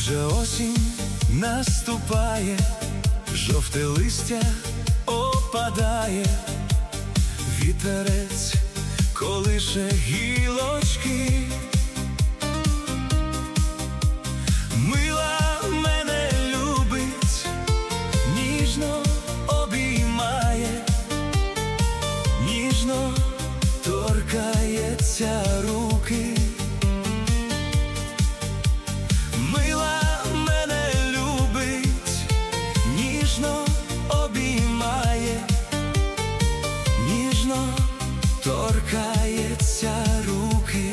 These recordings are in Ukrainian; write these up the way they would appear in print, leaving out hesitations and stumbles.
Вже осінь наступає, жовте листя опадає, вітерець колише гілочки. Мила мене любить, ніжно обіймає, ніжно торкається руки. Мила мене любить, ніжно обіймає, ніжно торкається руки.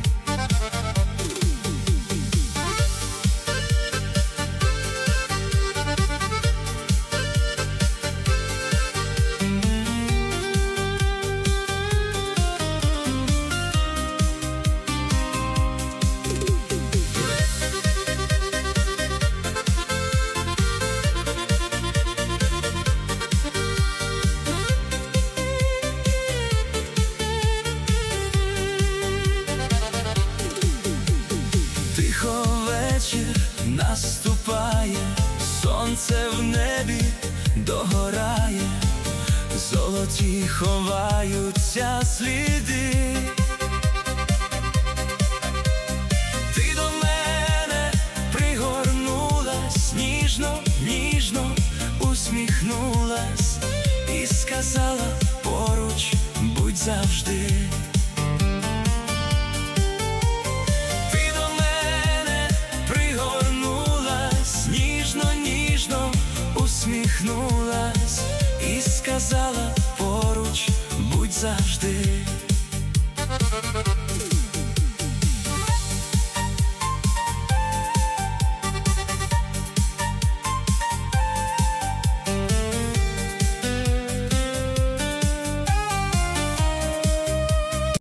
Тихо вечір наступає, сонце в небі догорає, золоті ховаються сліди. Ти до мене пригорнулась, ніжно, ніжно усміхнулась і сказала: поруч будь завжди. Усміхнулась і сказала: поруч будь завжди.